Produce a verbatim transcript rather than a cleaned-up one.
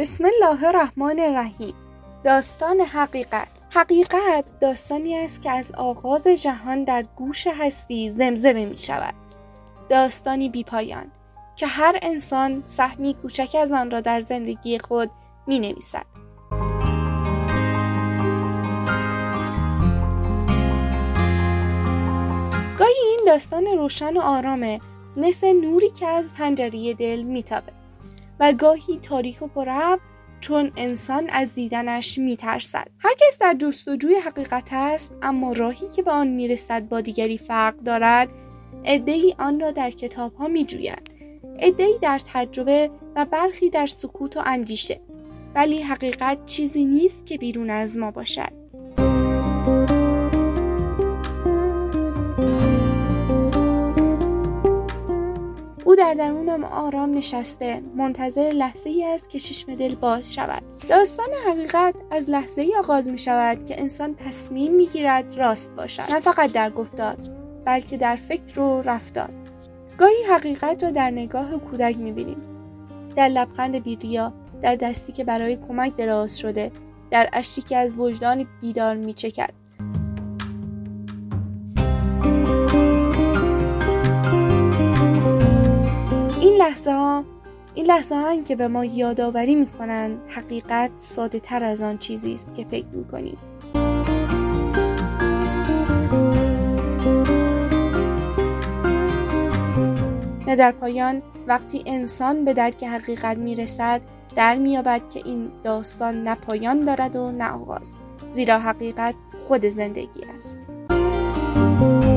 بسم الله الرحمن الرحیم. داستان حقیقت. حقیقت داستانی است که از آغاز جهان در گوش هستی زمزمه می شود. داستانی بی پایان که هر انسان سهمی کوچک از آن را در زندگی خود می نویسد. گاهی این داستان روشن و آرامه، مثل نوری که از پنجره دل میتابه، و گاهی تاریک و پررعب، چون انسان از دیدنش میترسد. هر کس در جستجوی حقیقت است، اما راهی که به آن میرسد با دیگری فرق دارد. عده‌ای آن را در کتاب‌ها میجویند، عده‌ای در تجربه و برخی در سکوت و اندیشه. ولی حقیقت چیزی نیست که بیرون از ما باشد. او در درون ما آرام نشسته، منتظر لحظه ای است که چشم دل باز شود. داستان حقیقت از لحظه ای آغاز می شود که انسان تصمیم می گیرد راست باشد، نه فقط در گفتار، بلکه در فکر و رفتار. گاهی حقیقت را در نگاه کودک می بینیم، در لبخند بی ریا، در دستی که برای کمک دراز شده، در اشکی که از وجدان بیدار می چکد. این لحظه ها این لحظه ها که به ما یادآوری می‌کنند حقیقت ساده تر از آن چیزی است که فکر می‌کنیم. نه در پایان، وقتی انسان به درک حقیقت میرسد، در میابد که این داستان نه پایان دارد و نه آغاز، زیرا حقیقت خود زندگی است.